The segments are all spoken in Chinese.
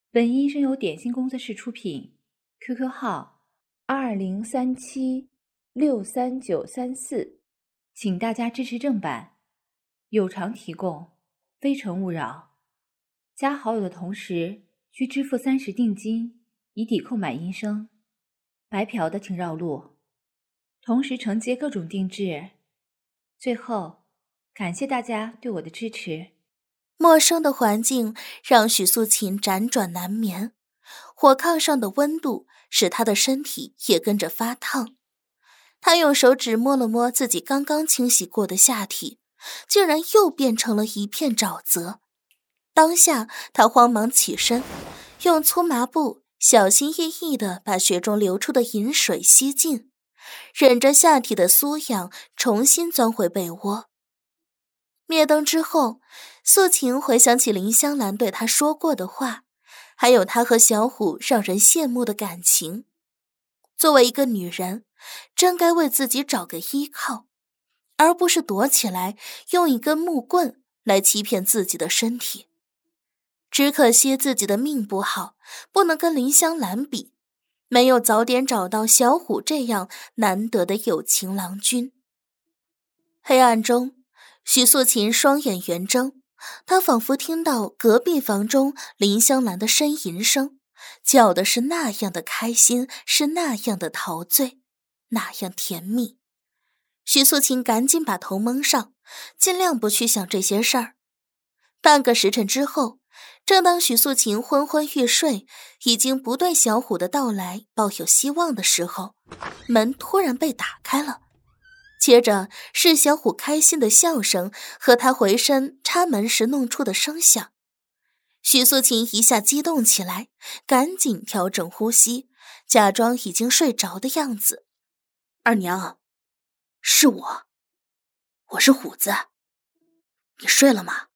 本音声由点心工作室出品 ，QQ 号2037639334，请大家支持正版，有偿提供，非诚勿扰。加好友的同时需支付30定金，以抵购买音声。白嫖的请绕路，同时承接各种定制。最后，感谢大家对我的支持。 陌生的环境让许素琴辗转难眠，火炕上的温度使她的身体也跟着发烫。她用手指摸了摸自己刚刚清洗过的下体，竟然又变成了一片沼泽。当下她慌忙起身，用粗麻布小心翼翼地把血中流出的饮水吸尽，忍着下体的酥痒，重新钻回被窝。灭灯之后，素琴回想起林香兰对她说过的话，还有她和小虎让人羡慕的感情。作为一个女人，真该为自己找个依靠，而不是躲起来用一根木棍来欺骗自己的身体。只可惜自己的命不好，不能跟林香兰比，没有早点找到小虎这样难得的有情郎君。黑暗中，许素琴双眼圆睁，她仿佛听到隔壁房中林香兰的呻吟声，叫的是那样的开心，是那样的陶醉，那样甜蜜。许素琴赶紧把头蒙上，尽量不去想这些事儿。半个时辰之后，正当许素琴昏昏欲睡，已经不对小虎的到来抱有希望的时候，门突然被打开了。接着是小虎开心的笑声和他回身插门时弄出的声响。许素琴一下激动起来，赶紧调整呼吸，假装已经睡着的样子。 二娘，是我是虎子，你睡了吗？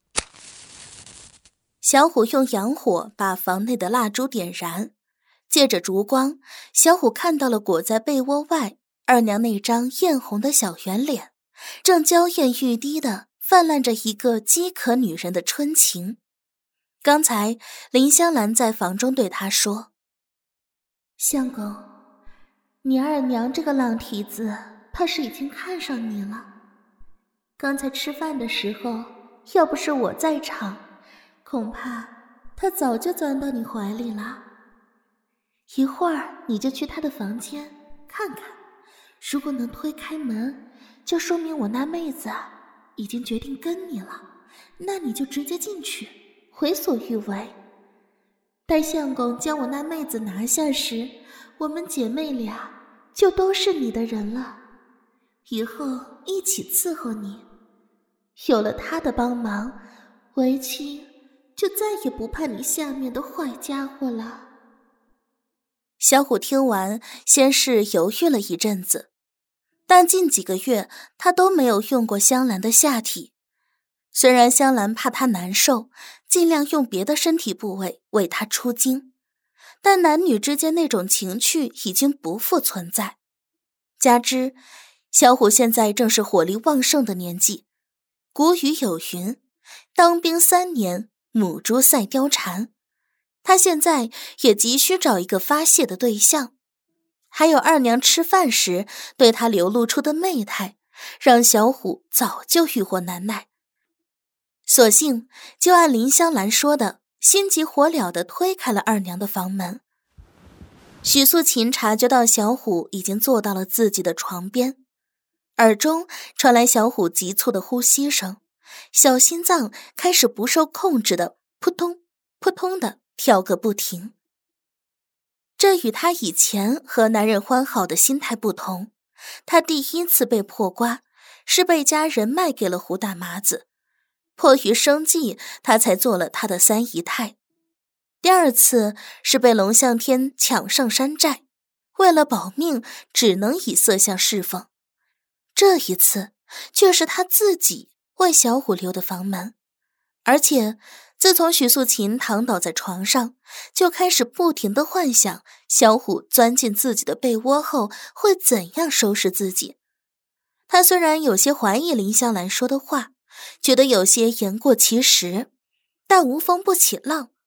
小虎用阳火把房内的蜡烛点燃，借着烛光，小虎看到了裹在被窝外二娘那张艳红的小圆脸，正娇艳欲滴地泛滥着一个饥渴女人的春情。刚才林香兰在房中对她说：相公，你二娘这个浪蹄子怕是已经看上你了。刚才吃饭的时候，要不是我在场，恐怕她早就钻到你怀里了。一会儿你就去她的房间看看，如果能推开门，就说明我那妹子已经决定跟你了，那你就直接进去，为所欲为。待相公将我那妹子拿下时，我们姐妹俩就都是你的人了，以后一起伺候你。有了他的帮忙，为妻就再也不怕你下面的坏家伙了。小虎听完，先是犹豫了一阵子，但近几个月他都没有用过香兰的下体。虽然香兰怕他难受，尽量用别的身体部位为他出经，但男女之间那种情趣已经不复存在。加之小虎现在正是火力旺盛的年纪，古语有云，当兵3年，母猪赛貂蝉。他现在也急需找一个发泄的对象，还有二娘吃饭时对他流露出的媚态，让小虎早就欲火难耐。索性就按林香兰说的，心急火燎地推开了二娘的房门。许素琴察觉到小虎已经坐到了自己的床边，耳中传来小虎急促的呼吸声，小心脏开始不受控制的扑通扑通的跳个不停。这与他以前和男人欢好的心态不同，他第一次被破瓜是被家人卖给了胡大麻子，迫于生计他才做了他的三姨太。第二次是被龙啸天抢上山寨，为了保命只能以色相侍奉。这一次却是他自己为小虎留的房门，而且自从许素琴躺倒在床上，就开始不停地幻想小虎钻进自己的被窝后会怎样收拾自己。他虽然有些怀疑林香兰说的话，觉得有些言过其实，但无风不起浪，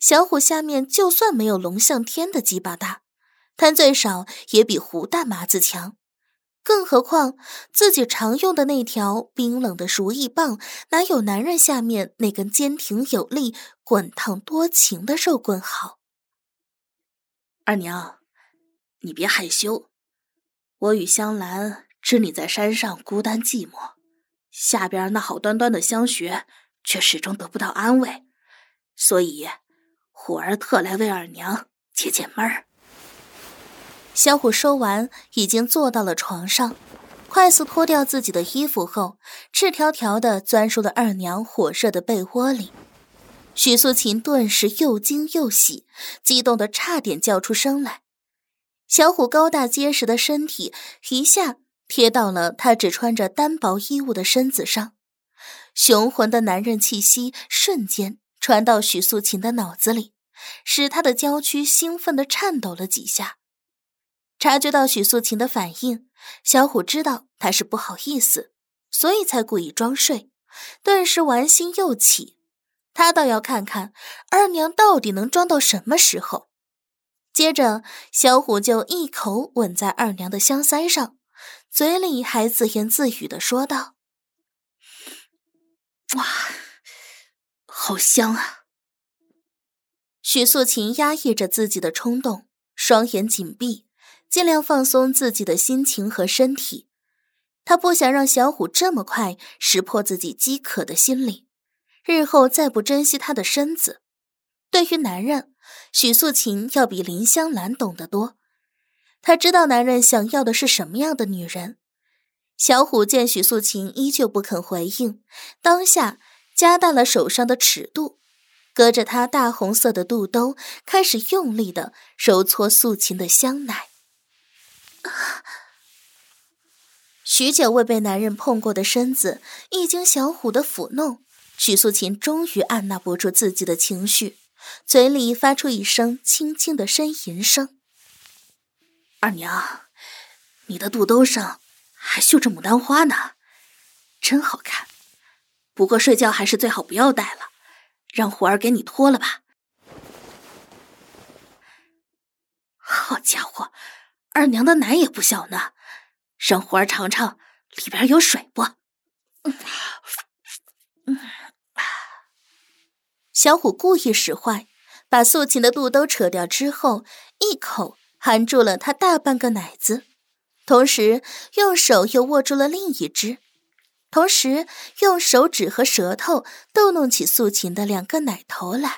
小虎下面就算没有龙象天的鸡巴大，但最少也比胡大麻子强。更何况自己常用的那条冰冷的如意棒，哪有男人下面那根坚挺有力、滚烫多情的肉棍好？ 二娘，你别害羞，我与香兰知你在山上孤单寂寞，下边那好端端的香穴却始终得不到安慰，所以虎儿特来为二娘解解闷儿。 小虎说完，已经坐到了床上，快速脱掉自己的衣服后，赤条条地钻入了二娘火热的被窝里。许素琴顿时又惊又喜，激动得差点叫出声来。小虎高大结实的身体一下贴到了他只穿着单薄衣物的身子上，雄浑的男人气息瞬间传到许素琴的脑子里，使她的娇躯兴奋地颤抖了几下。察觉到许素琴的反应，小虎知道她是不好意思，所以才故意装睡，顿时玩心又起。他倒要看看二娘到底能装到什么时候。接着小虎就一口吻在二娘的香腮上，嘴里还自言自语地说道： 哇，好香啊！ 许素琴压抑着自己的冲动，双眼紧闭，尽量放松自己的心情和身体。她不想让小虎这么快识破自己饥渴的心理，日后再不珍惜他的身子。对于男人，许素琴要比林香兰懂得多。她知道男人想要的是什么样的女人。小虎见许素琴依旧不肯回应，当下加大了手上的尺度，隔着她大红色的肚兜，开始用力地揉搓素琴的香奶。许久未被男人碰过的身子，一经小虎的抚弄，许素琴终于按捺不住自己的情绪，嘴里发出一声轻轻的呻吟声。 二娘，你的肚兜上还绣着牡丹花呢，真好看。不过睡觉还是最好不要带了，让虎儿给你脱了吧。好家伙，二娘的奶也不小呢，让虎儿尝尝里边有水不？ 小虎故意使坏，把素琴的肚兜扯掉之后，一口含住了她大半个奶子，同时用手又握住了另一只，同时用手指和舌头逗弄起素琴的两个奶头来。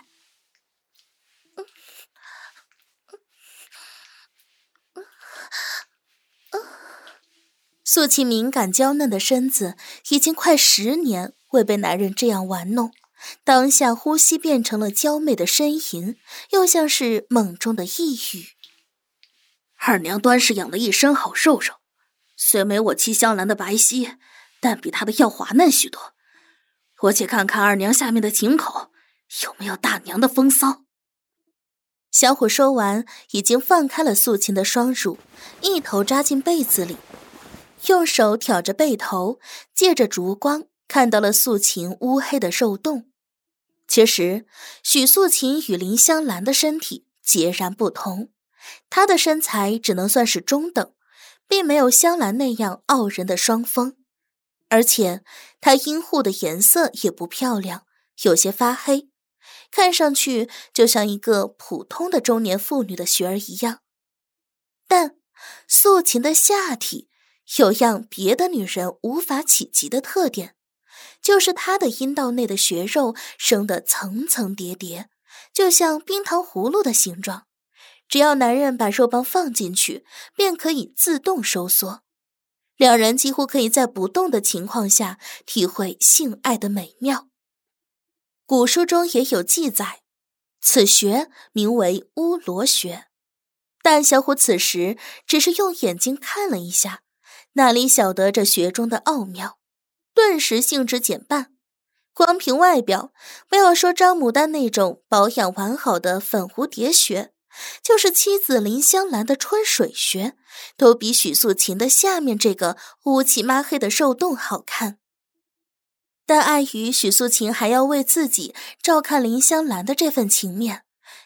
素琴敏感娇嫩的身子已经快10年未被男人这样玩弄，当下呼吸变成了娇媚的呻吟，又像是梦中的呓语。 二娘端是养了一身好肉肉，虽没我妻香兰的白皙，但比她的要滑嫩许多。我且看看二娘下面的井口有没有大娘的风骚。 小虎说完，已经放开了素琴的双乳，一头扎进被子里，用手挑着背头，借着烛光看到了素琴乌黑的肉洞。其实许素琴与林香兰的身体截然不同，她的身材只能算是中等，并没有香兰那样傲人的双峰，而且她阴户的颜色也不漂亮，有些发黑，看上去就像一个普通的中年妇女的雪儿一样。但素琴的下体有样别的女人无法企及的特点，就是她的阴道内的血肉生得层层叠叠，就像冰糖葫芦的形状，只要男人把肉棒放进去，便可以自动收缩。两人几乎可以在不动的情况下体会性爱的美妙。古书中也有记载，此穴名为乌罗穴，但小虎此时只是用眼睛看了一下，哪里晓得这穴中的奥妙，顿时兴致减半。光凭外表，不要说张牡丹那种保养完好的粉蝴蝶穴，就是妻子林香兰的春水穴，都比许素琴的下面这个乌漆抹黑的肉洞好看。但碍于许素琴还要为自己照看林香兰的这份情面，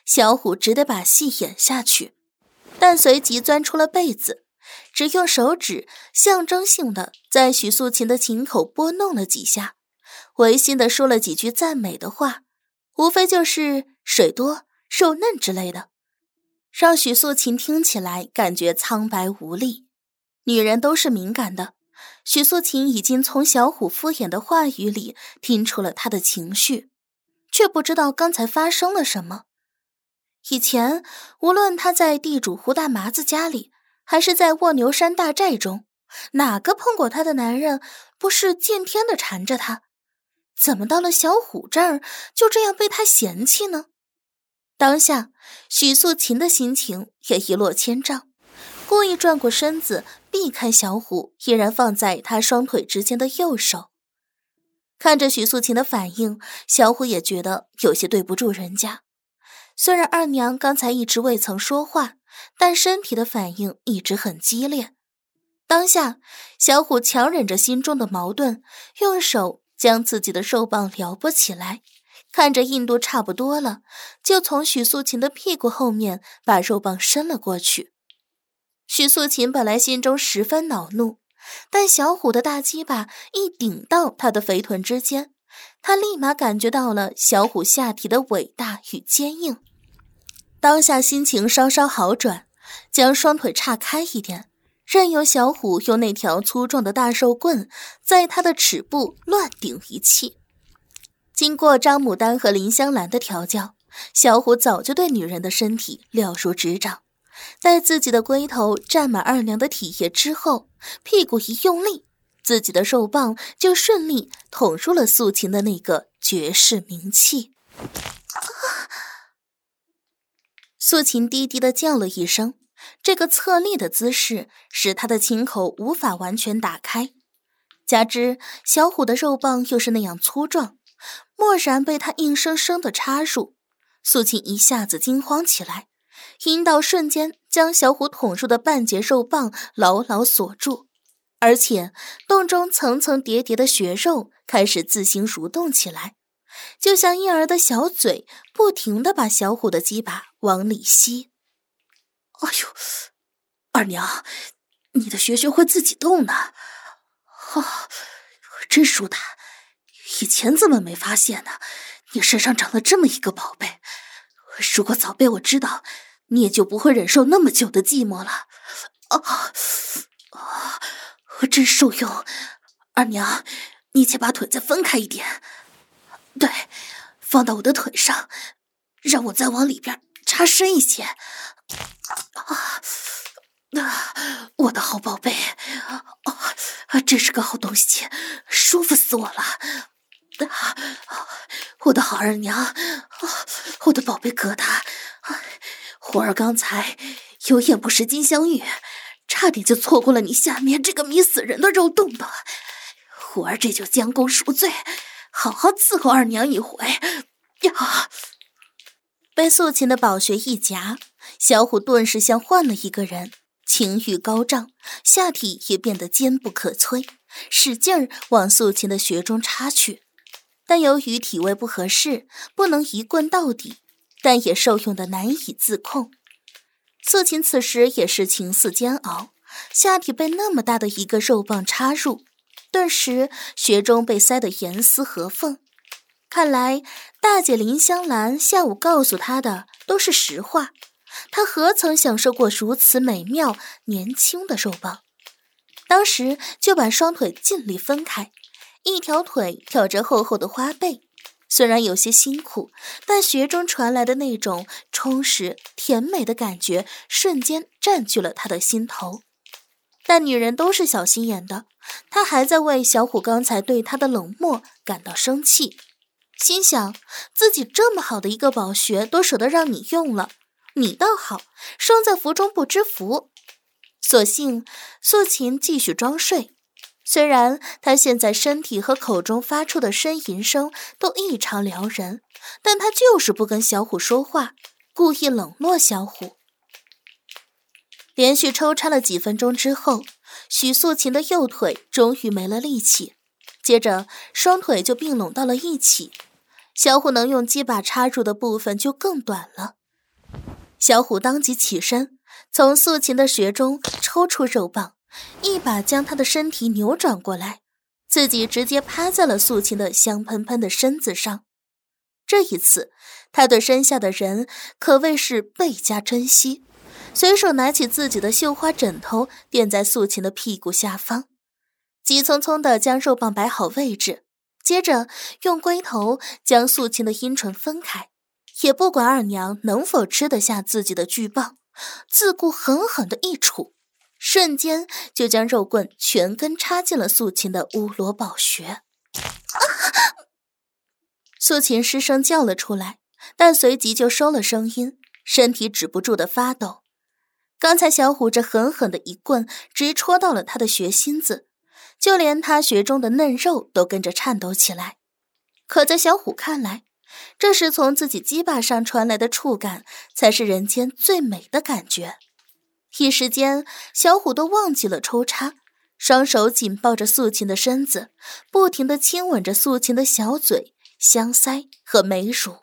小虎只得把戏演下去，但随即钻出了被子，只用手指象征性的在许素琴的琴口拨弄了几下，违心的说了几句赞美的话，无非就是水多肉嫩之类的，让许素琴听起来感觉苍白无力。女人都是敏感的，许素琴已经从小虎敷衍的话语里听出了他的情绪，却不知道刚才发生了什么。以前无论他在地主胡大麻子家里，还是在卧牛山大寨中，哪个碰过他的男人不是见天的缠着他？怎么到了小虎这儿就这样被他嫌弃呢？当下许素琴的心情也一落千丈，故意转过身子避开小虎依然放在他双腿之间的右手。看着许素琴的反应，小虎也觉得有些对不住人家。虽然二娘刚才一直未曾说话，但身体的反应一直很激烈。当下小虎强忍着心中的矛盾，用手将自己的肉棒撩拨起来，看着硬度差不多了，就从许素琴的屁股后面把肉棒伸了过去。许素琴本来心中十分恼怒，但小虎的大鸡巴一顶到她的肥臀之间，她立马感觉到了小虎下体的伟大与坚硬。当下心情稍稍好转，将双腿岔开一点，任由小虎用那条粗壮的大肉棍在他的齿部乱顶一气。经过张牡丹和林香兰的调教，小虎早就对女人的身体了如指掌。待自己的龟头占满二娘的体液之后，屁股一用力，自己的肉棒就顺利捅入了素琴的那个绝世名器。素琴低低地叫了一声，这个侧立的姿势使她的琴口无法完全打开，加之小虎的肉棒又是那样粗壮，蓦然被他硬生生地插入，素琴一下子惊慌起来，阴道瞬间将小虎捅入的半截肉棒牢牢锁住，而且洞中层层叠叠的血肉开始自行蠕动起来，就像婴儿的小嘴不停地把小虎的鸡巴往里吸。 哎呦，二娘，你的穴会自己动呢，真舒坦，以前怎么没发现呢？你身上长了这么一个宝贝，如果早被我知道，你也就不会忍受那么久的寂寞了。真受用。二娘，你且把腿再分开一点，对，放到我的腿上，让我再往里边插深一些。我的好宝贝，真是个好东西，舒服死我了。我的好二娘，我的宝贝疙瘩，虎儿刚才有眼不识金镶玉，差点就错过了你下面这个迷死人的肉洞洞。虎儿这就将功赎罪，好好伺候二娘一回。 被素琴的宝穴一夹，小虎顿时像换了一个人，情欲高涨，下体也变得坚不可摧，使劲儿往素琴的穴中插去。但由于体位不合适，不能一棍到底，但也受用的难以自控。素琴此时也是情似煎熬，下体被那么大的一个肉棒插入，顿时穴中被塞得严丝合缝。看来大姐林香兰下午告诉她的都是实话，她何曾享受过如此美妙年轻的肉棒。当时就把双腿尽力分开，一条腿挑着厚厚的花背，虽然有些辛苦，但穴中传来的那种充实甜美的感觉瞬间占据了她的心头。但女人都是小心眼的，她还在为小虎刚才对她的冷漠感到生气，心想自己这么好的一个宝穴都舍得让你用了，你倒好，生在福中不知福。所幸素琴继续装睡，虽然她现在身体和口中发出的呻吟声都异常撩人，但她就是不跟小虎说话，故意冷落小虎。连续抽插了几分钟之后，许素琴的右腿终于没了力气，接着双腿就并拢到了一起，小虎能用鸡巴插入的部分就更短了， 小虎当即起身，从素琴的穴中抽出肉棒，一把将她的身体扭转过来，自己直接趴在了素琴的香喷喷的身子上。这一次，他对身下的人可谓是倍加珍惜，随手拿起自己的绣花枕头垫在素琴的屁股下方，急匆匆地将肉棒摆好位置，接着用龟头将素琴的阴唇分开，也不管二娘能否吃得下自己的巨棒，自顾狠狠地一杵，瞬间就将肉棍全根插进了素琴的乌罗宝穴。素琴失声叫了出来，但随即就收了声音，身体止不住的发抖。刚才小虎这狠狠的一棍直戳到了他的穴心子，就连他穴中的嫩肉都跟着颤抖起来。可在小虎看来，这时从自己鸡巴上传来的触感才是人间最美的感觉。一时间，小虎都忘记了抽插，双手紧抱着素琴的身子，不停地亲吻着素琴的小嘴、香腮和美乳。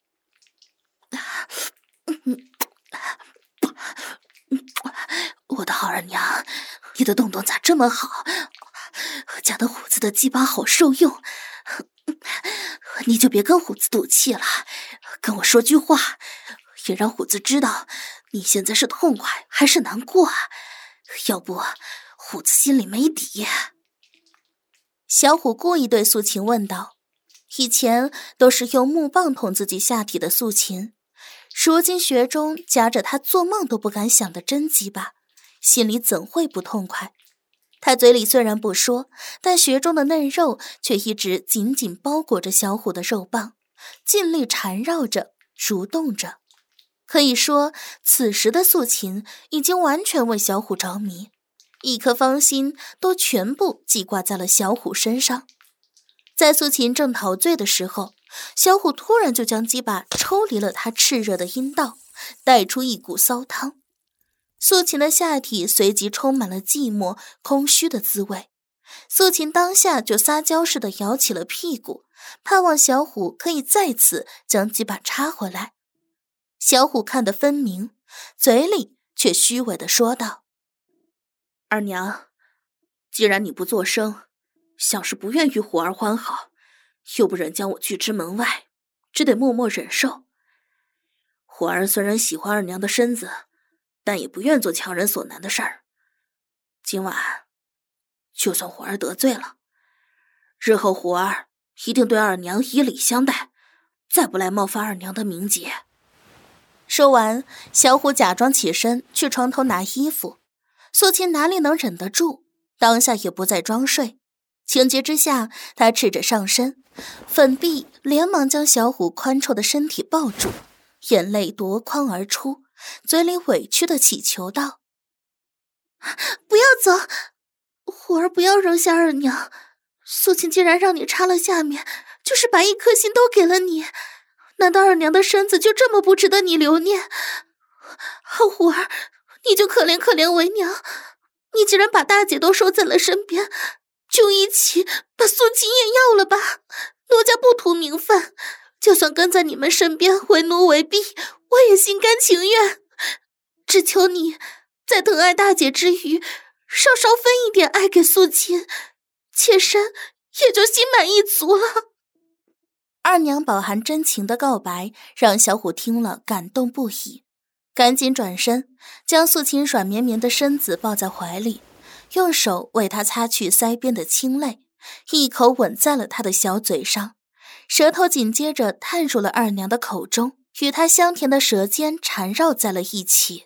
我的好二娘，你的洞洞咋这么好？家的虎子的鸡巴好受用，你就别跟虎子赌气了，跟我说句话，也让虎子知道你现在是痛快还是难过啊，要不虎子心里没底。 小虎故意对素琴问道，以前都是用木棒捅自己下体的素琴，如今穴中夹着他做梦都不敢想的真鸡巴，心里怎会不痛快？他嘴里虽然不说，但穴中的嫩肉却一直紧紧包裹着小虎的肉棒，尽力缠绕着、蠕动着。可以说，此时的素琴已经完全为小虎着迷，一颗芳心都全部寄挂在了小虎身上。在素琴正陶醉的时候，小虎突然就将鸡巴抽离了他炽热的阴道，带出一股骚汤。素琴的下体随即充满了寂寞、空虚的滋味。素琴当下就撒娇似的摇起了屁股，盼望小虎可以再次将鸡巴插回来。小虎看得分明，嘴里却虚伪地说道：“ 二娘，既然你不作声，像是不愿与虎儿欢好，又不忍将我拒之门外，只得默默忍受。虎儿虽然喜欢二娘的身子，但也不愿做强人所难的事儿。今晚，就算虎儿得罪了，日后虎儿一定对二娘以礼相待，再不来冒犯二娘的名节。” 说完，小虎假装起身去床头拿衣服。素琴哪里能忍得住，当下也不再装睡。情急之下，她赤着上身，粉臂连忙将小虎宽绰的身体抱住，眼泪夺眶而出，嘴里委屈地祈求道：“ 不要走，虎儿不要扔下二娘。素琴既然让你插了下面，就是把一颗心都给了你。难道二娘的身子就这么不值得你留念？虎儿，你就可怜可怜为娘。你既然把大姐都收在了身边，就一起把素琴也要了吧。奴家不图名分，就算跟在你们身边为奴为婢，我也心甘情愿。只求你在疼爱大姐之余，稍分一点爱给素琴，妾身也就心满意足了。” 二娘饱含真情的告白让小虎听了感动不已，赶紧转身将素琴软绵绵的身子抱在怀里，用手为她擦去腮边的清泪，一口吻在了她的小嘴上，舌头紧接着探入了二娘的口中，与她香甜的舌尖缠绕在了一起。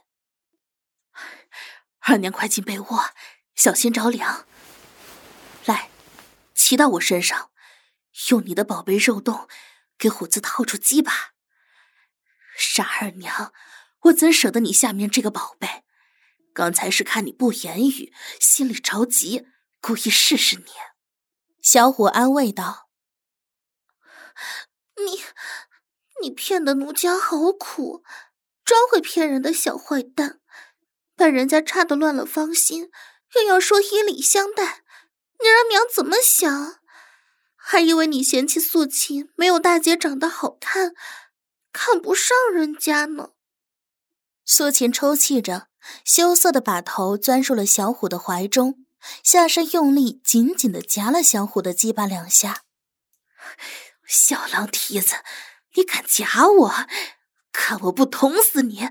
二娘快进被窝，小心着凉。来，骑到我身上，用你的宝贝肉洞给虎子套出鸡巴。傻二娘，我怎舍得你下面这个宝贝？刚才是看你不言语，心里着急，故意试试你。 小虎安慰道：“ 你骗得奴家好苦，专会骗人的小坏蛋，把人家插得乱了芳心，又要说以礼相待，你让娘怎么想？还以为你嫌弃素琴没有大姐长得好看，看不上人家呢。” 苏秦抽泣着，羞涩地把头钻入了小虎的怀中，下身用力紧紧地夹了小虎的鸡巴2下。 小狼蹄子，你敢夹我？看我不捅死你！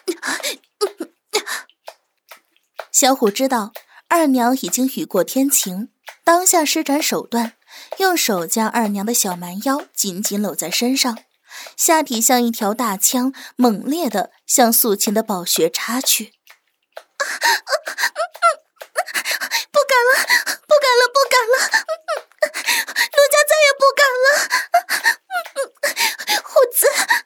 小虎知道二娘已经雨过天晴，当下施展手段，用手将二娘的小蛮腰紧紧搂在身上，下体像一条大枪，猛烈地向素琴的宝穴插去。 不敢了，不敢了，不敢了！奴家再也不敢了！虎子，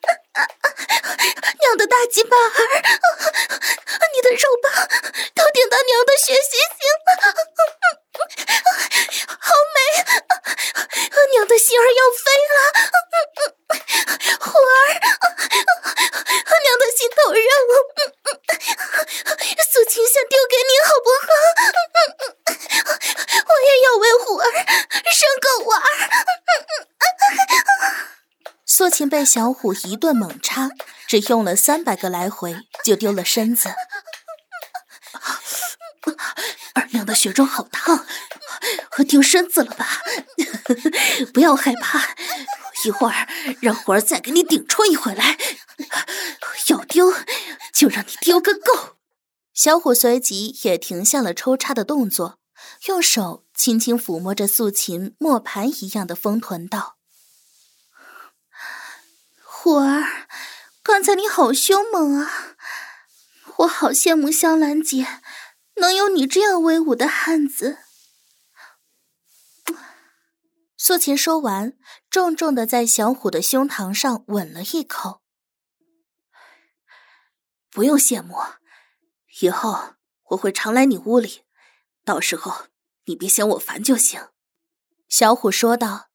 娘的大鸡巴儿，你的肉棒都顶到娘的血腥性了，好美！娘的心儿要飞了，虎儿，娘的心头肉，素琴想丢给你好不好？我也要为虎儿生个娃儿。 素琴被小虎一顿猛插，只用了300个来回就丢了身子。 二娘的血中好烫，我丢身子了吧？不要害怕，一会儿让虎儿再给你顶出一回来。要丢就让你丢个够。 小虎随即也停下了抽插的动作，用手轻轻抚摸着素琴磨盘一样的丰臀道： 虎儿，刚才你好凶猛啊！我好羡慕香兰姐能有你这样威武的汉子。 素琴说完，重重地在小虎的胸膛上吻了一口。 不用羡慕，以后我会常来你屋里，到时候你别嫌我烦就行。 小虎说道。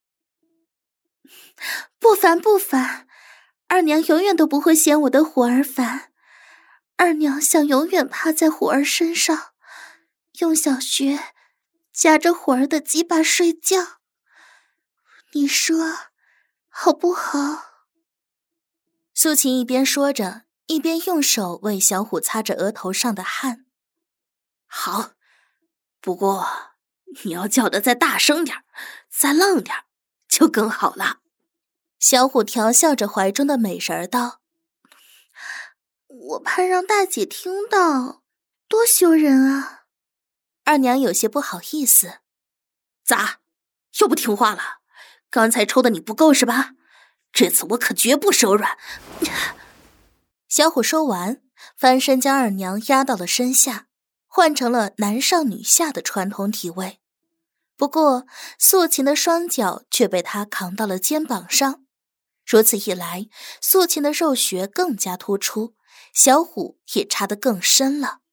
不烦不烦，二娘永远都不会嫌我的虎儿烦。二娘想永远趴在虎儿身上，用小穴夹着虎儿的鸡巴睡觉。你说好不好？ 素琴一边说着，一边用手为小虎擦着额头上的汗。 好，不过你要叫得再大声点，再浪点，就更好了。 小虎调笑着怀中的美人儿道： 我怕让大姐听到，多羞人啊！ 二娘有些不好意思。 咋，又不听话了？刚才抽的你不够是吧？这次我可绝不手软。 小虎说完，翻身将二娘压到了身下，换成了男上女下的传统体位。不过素琴的双脚却被他扛到了肩膀上，如此一来，素琴的肉穴更加突出，小虎也插得更深了。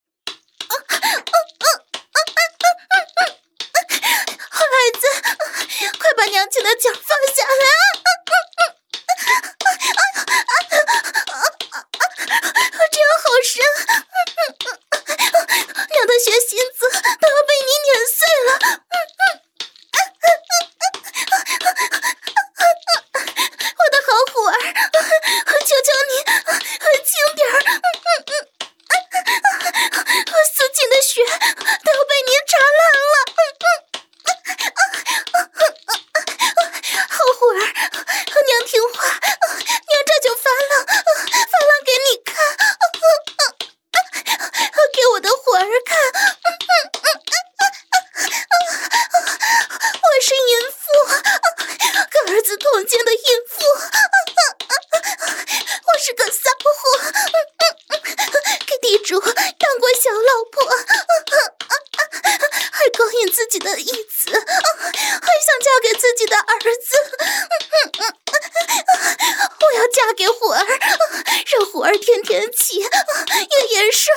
好孩子，快把娘亲的脚放下来！这样好深，娘的血心子都要被你碾碎了！我的好虎儿，求求你轻点儿！素琴的血都要被你插烂了！好虎儿，娘听话，娘这就发浪给你看，给我的虎儿看。我是淫妇，跟儿子同奸的淫妇，我是个骚货，给地主当过小老婆，还勾引自己的义子，还想嫁给自己的儿子。我要嫁给虎儿，让虎儿天天骑，夜夜睡。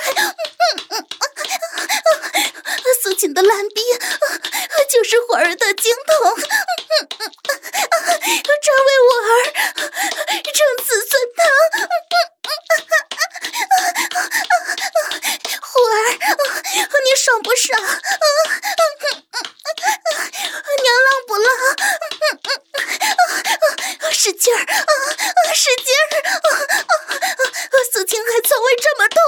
素琴的烂逼就是虎儿的经痛，专为我儿生子孙堂。虎儿，你爽不爽？娘浪不浪？使劲儿，使劲儿！素琴还从未这么痛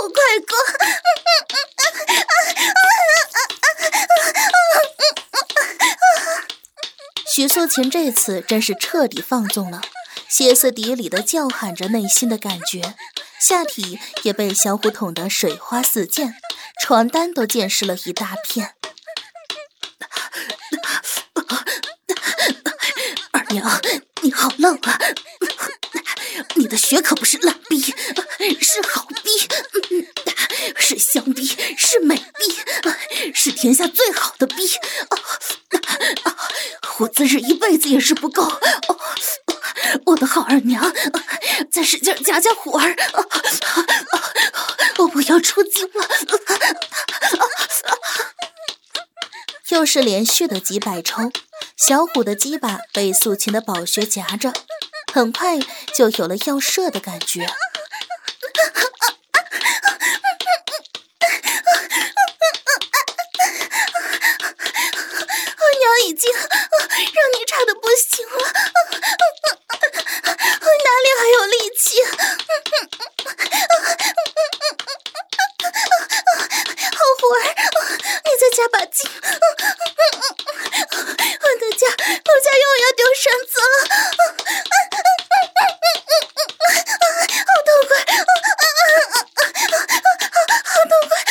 许素琴这次真是彻底放纵了，歇斯底里地叫喊着内心的感觉，下体也被小虎捅得水花四溅，床单都溅湿了一大片。 二娘，你好浪啊！你的血可不是烂逼，是好逼，是香逼，是美逼，是天下最好的逼。我自日一辈子也是不够。我的好二娘，再使劲加火儿，我要出精了。 又是连续的几百抽，小虎的鸡巴被素琴的宝穴夹着，很快就有了要射的感觉。 二娘已经让你插得不行了，哪里还有力气？好虎儿，你再加把劲！奴家又要丢身子了，好痛快！好痛快！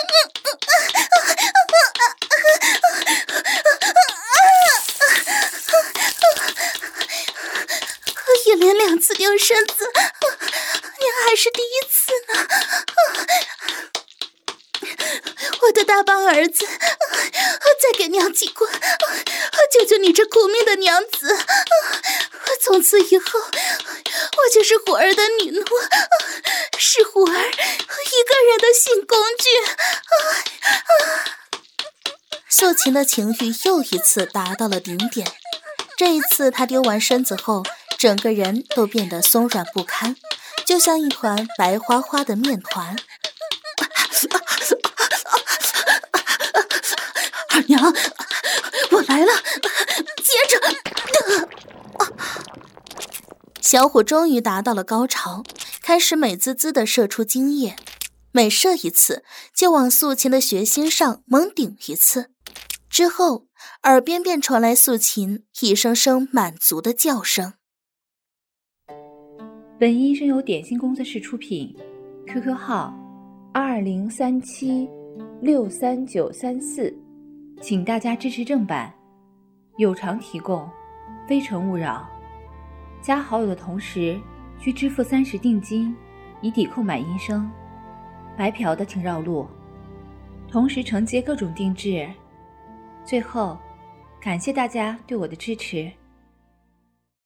一连2次丢身子，您还是第一次呢。我的大棒儿子，再给娘几棍，救救你这苦命的娘子！从此以后，我就是虎儿的女奴，是虎儿一个人的性工具。 素琴的情欲又一次达到了顶点，这一次她丢完身子后，整个人都变得松软不堪，就像一团白花花的面团。 二娘，我来了，接着。 小虎终于达到了高潮，开始美滋滋地射出精液，每射一次就往素琴的穴心上猛顶一次，之后耳边便传来素琴一声声满足的叫声。 本音声由点心工作室出品 ，QQ 号2037639934，请大家支持正版，有偿提供，非诚勿扰。加好友的同时需支付30定金，以抵扣买音声。白嫖的请绕路，同时承接各种定制。最后，感谢大家对我的支持。